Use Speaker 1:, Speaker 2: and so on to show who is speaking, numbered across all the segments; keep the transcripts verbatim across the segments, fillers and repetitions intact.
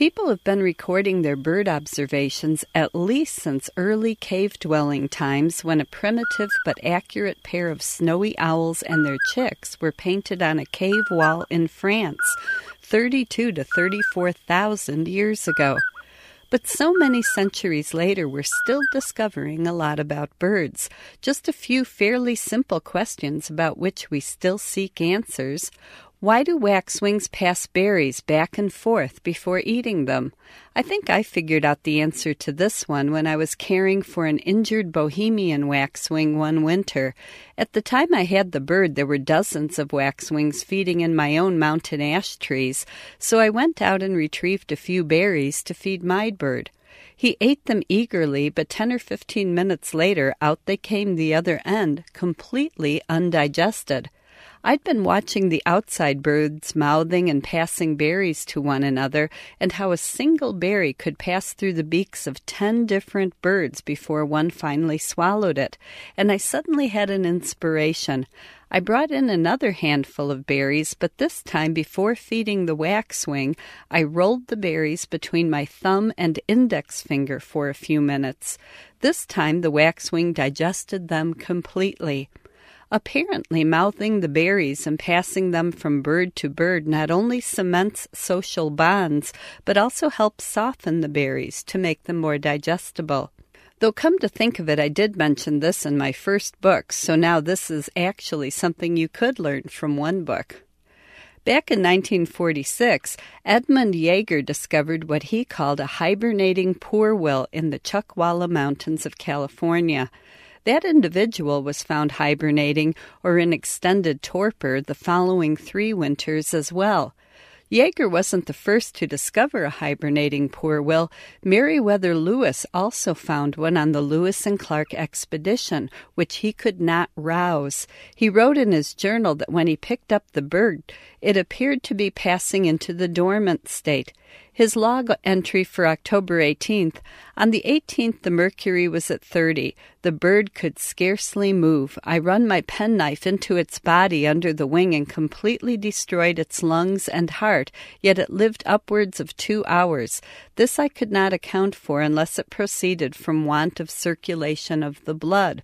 Speaker 1: People have been recording their bird observations at least since early cave-dwelling times when a primitive but accurate pair of snowy owls and their chicks were painted on a cave wall in France thirty-two to thirty-four thousand years ago. But so many centuries later, we're still discovering a lot about birds. Just a few fairly simple questions about which we still seek answers. Why do waxwings pass berries back and forth before eating them? I think I figured out the answer to this one when I was caring for an injured Bohemian waxwing one winter. At the time I had the bird, there were dozens of waxwings feeding in my own mountain ash trees, so I went out and retrieved a few berries to feed my bird. He ate them eagerly, but ten or fifteen minutes later, out they came the other end, completely undigested. I'd been watching the outside birds mouthing and passing berries to one another, and how a single berry could pass through the beaks of ten different birds before one finally swallowed it, and I suddenly had an inspiration. I brought in another handful of berries, but this time before feeding the waxwing, I rolled the berries between my thumb and index finger for a few minutes. This time the waxwing digested them completely. Apparently, mouthing the berries and passing them from bird to bird not only cements social bonds, but also helps soften the berries to make them more digestible. Though come to think of it, I did mention this in my first book, so now this is actually something you could learn from one book. Back in nineteen forty-six, Edmund Yeager discovered what he called a hibernating poorwill in the Chuckwalla Mountains of California. That individual was found hibernating or in extended torpor the following three winters as well. Yeager wasn't the first to discover a hibernating poorwill. Meriwether Lewis also found one on the Lewis and Clark expedition, which he could not rouse. He wrote in his journal that when he picked up the bird, it appeared to be passing into the dormant state. His log entry for October eighteenth, on the eighteenth the mercury was at thirty. The bird could scarcely move. I run my penknife into its body under the wing and completely destroyed its lungs and heart, yet it lived upwards of two hours. This I could not account for unless it proceeded from want of circulation of the blood.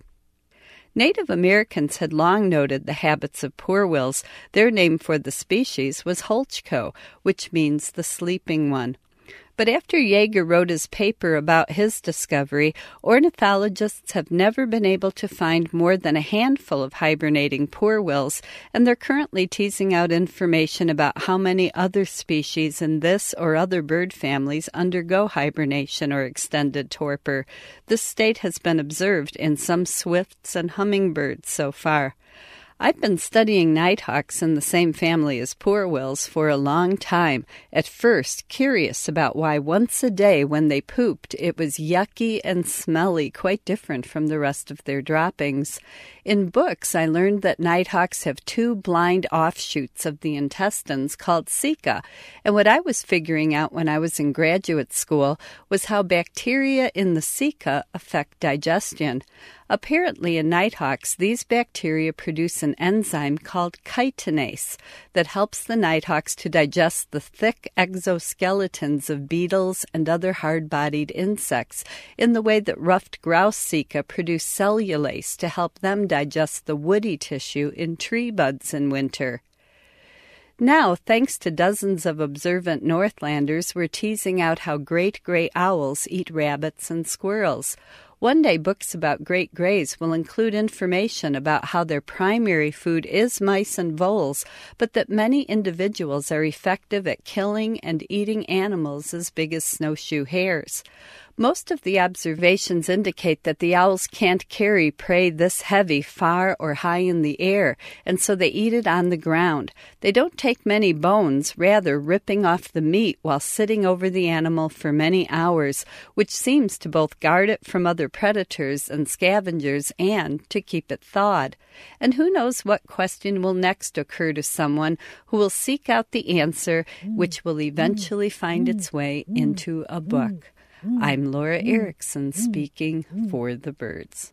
Speaker 1: Native Americans had long noted the habits of poorwills. Their name for the species was Holchko, which means the sleeping one. But after Yeager wrote his paper about his discovery, ornithologists have never been able to find more than a handful of hibernating poorwills, and they're currently teasing out information about how many other species in this or other bird families undergo hibernation or extended torpor. This state has been observed in some swifts and hummingbirds so far. I've been studying nighthawks in the same family as poorwills for a long time, at first curious about why once a day when they pooped it was yucky and smelly, quite different from the rest of their droppings. In books, I learned that nighthawks have two blind offshoots of the intestines called ceca, and what I was figuring out when I was in graduate school was how bacteria in the ceca affect digestion. Apparently, in nighthawks, these bacteria produce an enzyme called chitinase that helps the nighthawks to digest the thick exoskeletons of beetles and other hard-bodied insects in the way that ruffed grouse ceca produce cellulase to help them digest the woody tissue in tree buds in winter. Now, thanks to dozens of observant Northlanders, we're teasing out how great gray owls eat rabbits and squirrels. One day, books about great grays will include information about how their primary food is mice and voles, but that many individuals are effective at killing and eating animals as big as snowshoe hares. Most of the observations indicate that the owls can't carry prey this heavy far or high in the air, and so they eat it on the ground. They don't take many bones, rather ripping off the meat while sitting over the animal for many hours, which seems to both guard it from other predators and scavengers and to keep it thawed. And who knows what question will next occur to someone who will seek out the answer, which will eventually find its way into a book. I'm Laura Erickson speaking for the birds.